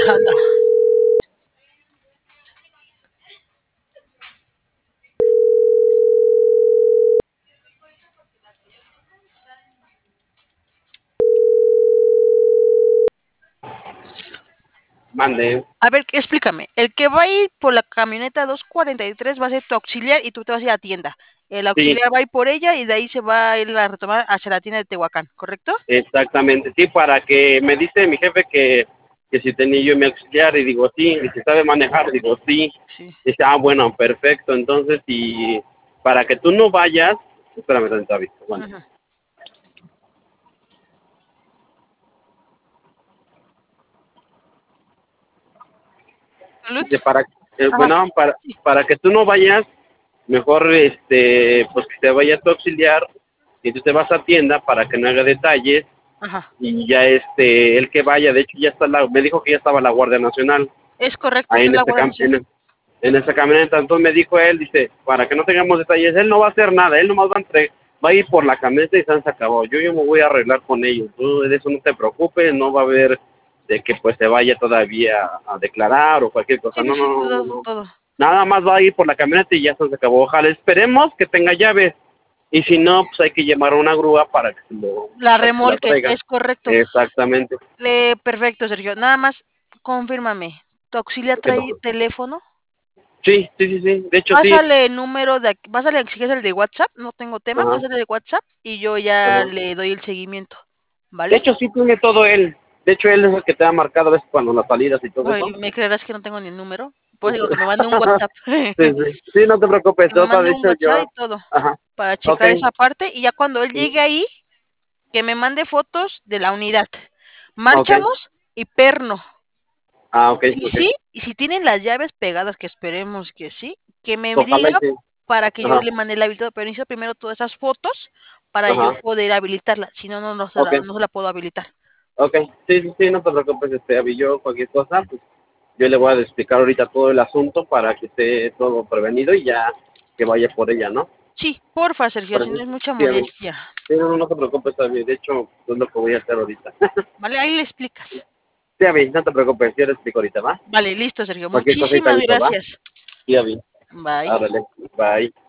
Anda. Mande. A ver, explícame. El que va a ir por la camioneta 243 va a ser tu auxiliar y tú te vas a ir a tienda. El auxiliar Sí, va a ir por ella y de ahí se va a ir a retomar hacia la tienda de Tehuacán, ¿correcto? exactamente. Sí, para que me dice mi jefe que si tenía yo mi auxiliar y digo sí, y si sabe manejar, digo sí. Sí. Dice, bueno, perfecto. Entonces, y para que tú no vayas, espérame tantito, David. Bueno, Ajá. ¿Salud? dice, Ajá. bueno, Sí. para que tú no vayas, mejor pues que te vaya tu auxiliar y tú te vas a tienda para que no haga detalles Ajá. y ya el que vaya, de hecho ya está me dijo que ya estaba la Guardia Nacional Es correcto, ahí está en la Guardia Nacional. en esa camioneta. Entonces me dijo él, dice, para que no tengamos detalles, él no va a hacer nada, él nomás va a ir por la camioneta y se acabó. Yo me voy a arreglar con ellos, tú de eso no te preocupes, no va a haber de que pues se vaya todavía a declarar o cualquier cosa, Sí, no, no, sí, no, no, todo, no. todo. Nada más va a ir por la camioneta y ya se acabó. Ojalá esperemos que tenga llaves y si no, pues hay que llamar a una grúa La para que se la remolque, traiga. es correcto. Exactamente. Perfecto, Sergio. Nada más, confírmame. ¿Tu auxiliar ¿Qué trae pasó? teléfono? Sí, sí, sí, sí. De hecho, sí. Pásale el número pásale si quieres el de WhatsApp, no tengo tema, Ajá, pásale el de WhatsApp y yo ya ajá. le doy el seguimiento, De ¿vale? hecho, sí tiene todo él. De hecho, él es el que te ha marcado a veces cuando las salidas y todo Ay, eso. ¿me creerás que no tengo ni el número? Pues digo que me mande un WhatsApp. Sí, sí. Sí, no te preocupes. Que me Trata, mande de un hecho, WhatsApp y yo. todo, Ajá. para Ok. checar esa parte y ya cuando él llegue ahí, que me mande fotos de la unidad. Ok. Márchamos y perno. Ok, Sí, ok. sí, y si tienen las llaves pegadas, que esperemos que sí, que me Ojalá diga y sí. para que yo Ajá. le mande el habilitado, pero necesito primero todas esas fotos para yo Ajá. poder habilitarla, si no, Ok. no se la puedo habilitar. Ok. Sí, sí, sí, no te preocupes. Avi, yo cualquier cosa, pues yo le voy a explicar ahorita todo el asunto para que esté todo prevenido y ya que vaya por ella, ¿no? Sí, porfa, Sergio, Por si no eso. es mucha Sí, Avi. molestia. Sí, no, no te preocupes, Avi. De hecho, es lo que voy a hacer ahorita. Vale, ahí le explicas. Sí, Avi, no te preocupes. Yo le explico ahorita, ¿va? Vale, listo, Sergio. Cualquier cosita Muchísimas aviso, ¿va? gracias. Sí, Avi. Bye. Árale. Bye.